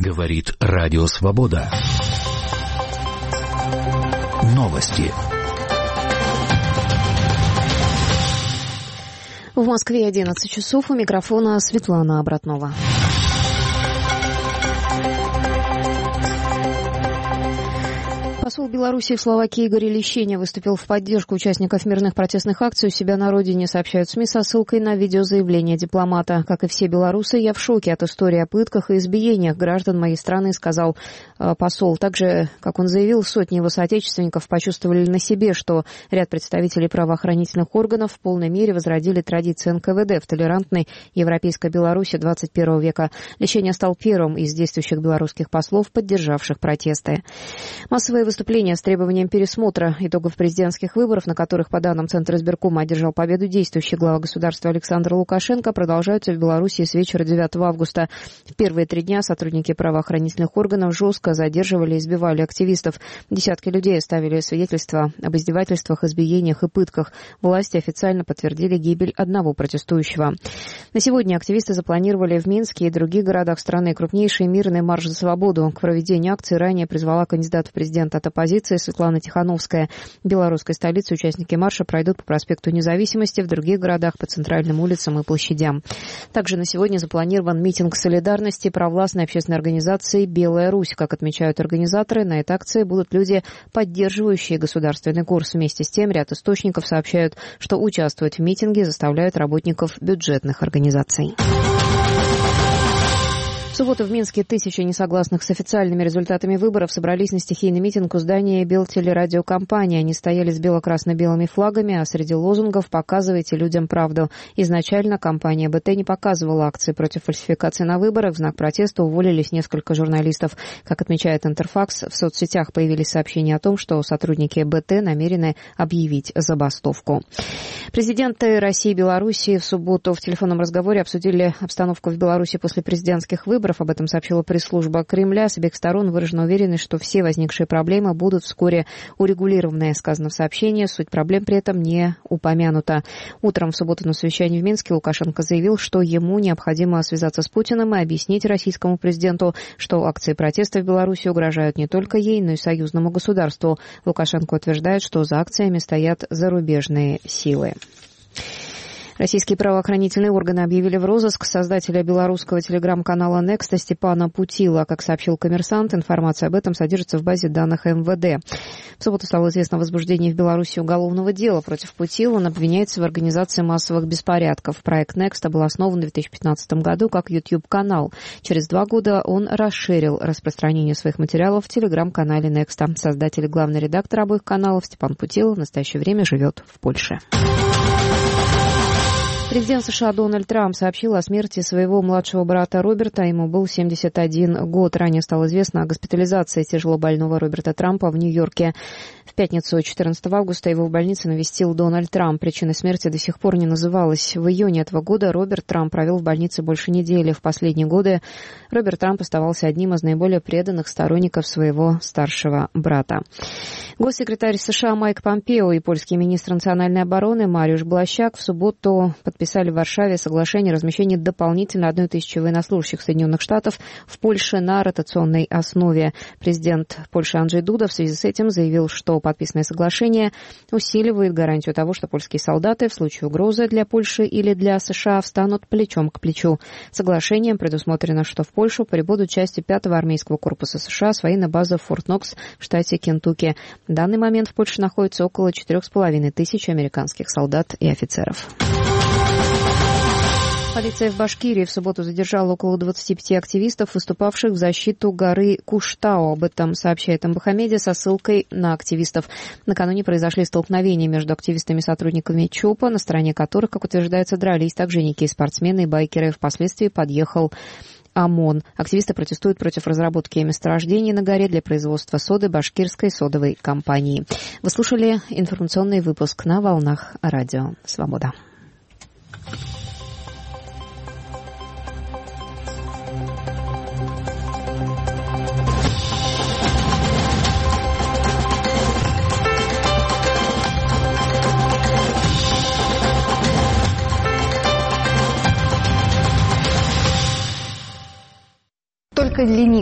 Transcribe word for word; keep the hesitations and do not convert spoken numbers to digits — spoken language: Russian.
Говорит Радио Свобода. Новости. В Москве одиннадцать часов. У микрофона Светлана Обратнова. Посол Беларуси в Словакии Игорь Лещеня выступил в поддержку участников мирных протестных акций у себя на родине, сообщают СМИ со ссылкой на видеозаявление дипломата. Как и все белорусы, я в шоке от истории о пытках и избиениях граждан моей страны, сказал э, посол. Также, как он заявил, сотни его соотечественников почувствовали на себе, что ряд представителей правоохранительных органов в полной мере возродили традиции эн ка вэ дэ в толерантной европейской Беларуси двадцать первого века. Лещеня стал первым из действующих белорусских послов, поддержавших протесты. Массовые выступления с требованием пересмотра итогов президентских выборов, на которых, по данным Центра избиркома, одержал победу действующий глава государства Александр Лукашенко, продолжаются в Беларуси с вечера девятого августа. В первые три дня сотрудники правоохранительных органов жестко задерживали и избивали активистов. Десятки людей оставили свидетельства об издевательствах, избиениях и пытках. Власти официально подтвердили гибель одного протестующего. На сегодня активисты запланировали в Минске и других городах страны крупнейший мирный марш за свободу. К проведению акции ранее призвала кандидат в президенты от оппозиции Светлана Тихановская. В белорусской столице участники марша пройдут по проспекту Независимости, в других городах по центральным улицам и площадям. Также на сегодня запланирован митинг солидарности провластной общественной организации «Белая Русь». Как отмечают организаторы, на этой акции будут люди, поддерживающие государственный курс. Вместе с тем, ряд источников сообщают, что участвовать в митинге заставляют работников бюджетных организаций. В субботу в Минске тысячи несогласных с официальными результатами выборов собрались на стихийный митинг у здания Белтелерадиокомпании. Они стояли с бело-красно-белыми флагами, а среди лозунгов «Показывайте людям правду». Изначально компания бэ тэ не показывала акции против фальсификации на выборах. В знак протеста уволились несколько журналистов. Как отмечает Интерфакс, в соцсетях появились сообщения о том, что сотрудники бэ тэ намерены объявить забастовку. Президенты России и Белоруссии в субботу в телефонном разговоре обсудили обстановку в Беларуси после президентских выборов. Об этом сообщила пресс-служба Кремля. С обеих сторон выражена уверенность, что все возникшие проблемы будут вскоре урегулированы. Сказано в сообщении, суть проблем при этом не упомянута. Утром в субботу на совещании в Минске Лукашенко заявил, что ему необходимо связаться с Путиным и объяснить российскому президенту, что акции протеста в Беларуси угрожают не только ей, но и союзному государству. Лукашенко утверждает, что за акциями стоят зарубежные силы. Российские правоохранительные органы объявили в розыск создателя белорусского телеграм-канала «Некста» Степана Путила. Как сообщил «Коммерсант», информация об этом содержится в базе данных эм вэ дэ. В субботу стало известно о возбуждении в Беларуси уголовного дела против Путила. Он обвиняется в организации массовых беспорядков. Проект «Некста» был основан в две тысячи пятнадцатом году как YouTube-канал. Через два года он расширил распространение своих материалов в телеграм-канале «Некста». Создатель и главный редактор обоих каналов Степан Путил в настоящее время живет в Польше. Президент США Дональд Трамп сообщил о смерти своего младшего брата Роберта. Ему был семьдесят один год. Ранее стало известно о госпитализации тяжелобольного Роберта Трампа в Нью-Йорке. В пятницу четырнадцатого августа его в больнице навестил Дональд Трамп. Причиной смерти до сих пор не называлась. В июне этого года Роберт Трамп провел в больнице больше недели. В последние годы Роберт Трамп оставался одним из наиболее преданных сторонников своего старшего брата. Госсекретарь США Майк Помпео и польский министр национальной обороны Мариуш Блащак в субботу подписали в Варшаве соглашение о размещении дополнительно одной тысячи военнослужащих Соединенных Штатов в Польше на ротационной основе. Президент Польши Анджей Дуда в связи с этим заявил, что подписанное соглашение усиливает гарантию того, что польские солдаты в случае угрозы для Польши или для США встанут плечом к плечу. Соглашением предусмотрено, что в Польшу прибудут части пятого армейского корпуса США с военной базы Форт Нокс в штате Кентукки. В данный момент в Польше находится около четырех с половиной тысяч американских солдат и офицеров. Полиция в Башкирии в субботу задержала около двадцати пяти активистов, выступавших в защиту горы Куштау. Об этом сообщает Амбахамедия со ссылкой на активистов. Накануне произошли столкновения между активистами и сотрудниками ЧОПа, на стороне которых, как утверждается, дрались также некие спортсмены и байкеры. Впоследствии подъехал ОМОН. Активисты протестуют против разработки месторождений на горе для производства соды башкирской содовой компании. Вы слушали информационный выпуск на волнах Радио Свобода. Только ленивый